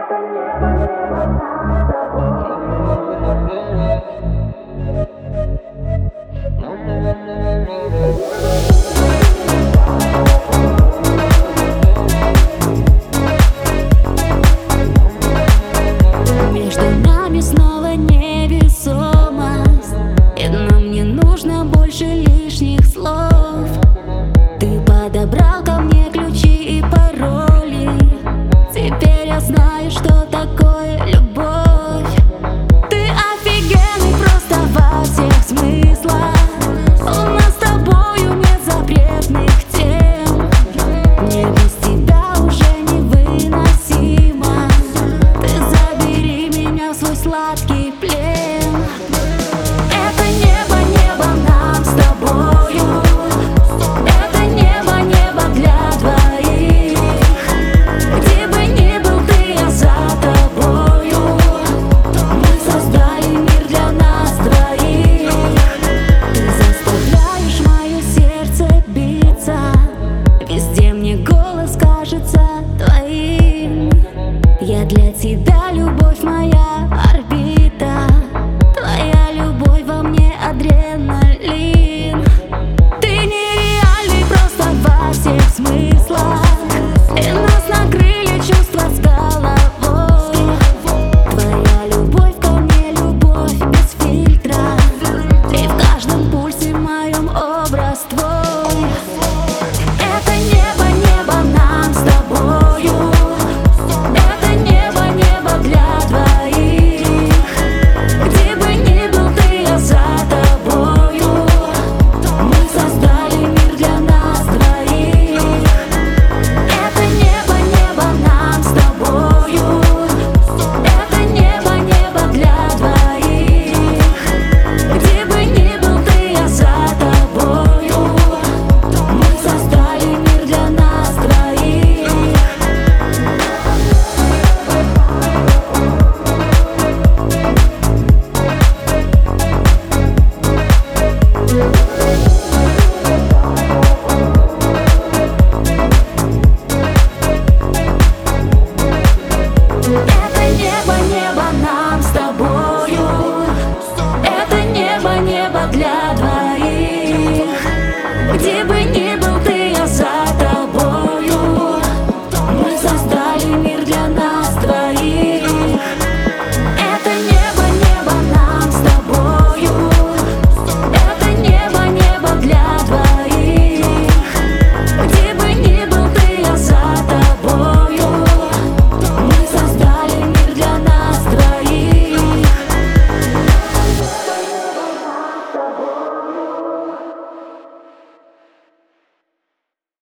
Между нами снова невесомость, и нам не нужно больше лишних слов. Ты подобрал ко мне ключи и пароли. Теперь я знаю, что такое любовь. Ты офигенный просто во всех смыслах. У нас с тобою нет запретных тем. Мне без тебя уже невыносимо. Ты забери меня в свой сладкий плен. Это небо, небо нам с тобою. Это небо, небо для двоих. Где бы ни был ты, я за тобою. Мы создали мир для нас двоих. Ты заставляешь мое сердце биться. Везде мне голос кажется твоим. Я для тебя, любовь моя, орбита. Твоя любовь во мне адреналин. Ты нереальный просто во всех смыслах. И нас накрыли чувства с головой. Твоя любовь ко мне, любовь без фильтра. И в каждом пульсе моем образ твой. Это небо, небо нам с тобою. Это небо, небо для двоих. Где бы ни был ты, я за тобою. Мы создали мир для нас двоих. Это небо, небо нам с тобою. Это небо, небо для двоих. Где бы ни был ты, я за тобою. Мы создали мир для нас двоих. Yeah.